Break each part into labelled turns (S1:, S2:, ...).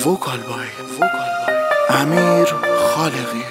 S1: وکال بای امیر خالقی.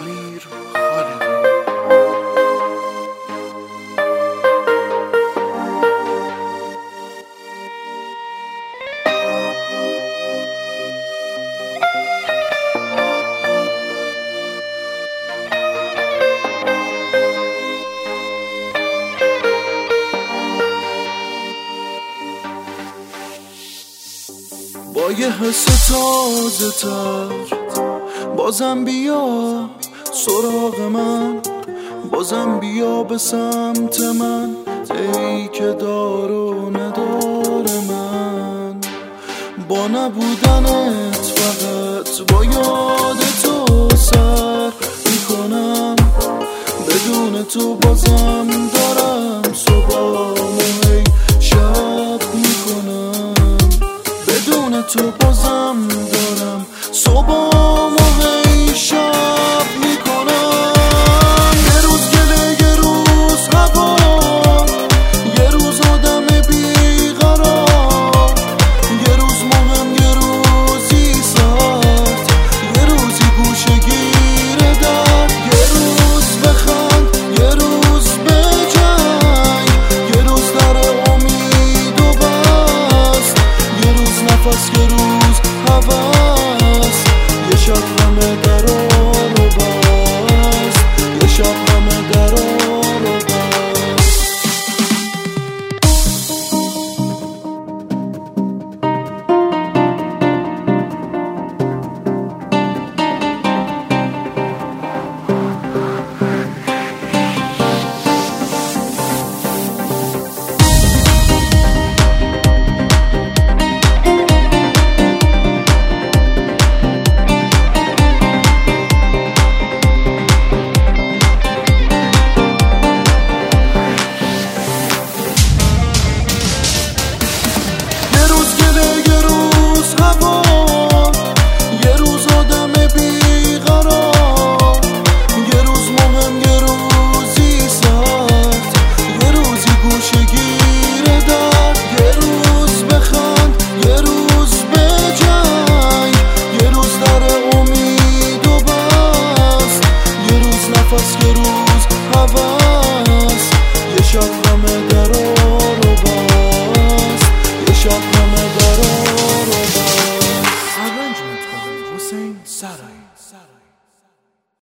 S1: با یه حس تازه تر بازم بیا سراغ من، بازم بیا به سمت من، ای که دار و ندار من. با نبودنت فقط با یاد تو سر میکنم، بدون تو بازم دارم صبحامو هی شب میکنم، بدون تو بازم دارم صبحامو هی شب میکنم. یه روز گله یه روز هوا، یه روز آدم بیقرار، یه روز مهم یه روزی سخت، یه روزی گوشه گیره درد، یه روز بخند یه روز بجنگ، یه روز در امید و بست، یه روز نفس یه روز هوس، یه شب همه درا رو بست، یه شب همه درا رو بست. یه روز هوس، یه شب همه درا رو بست، یه شب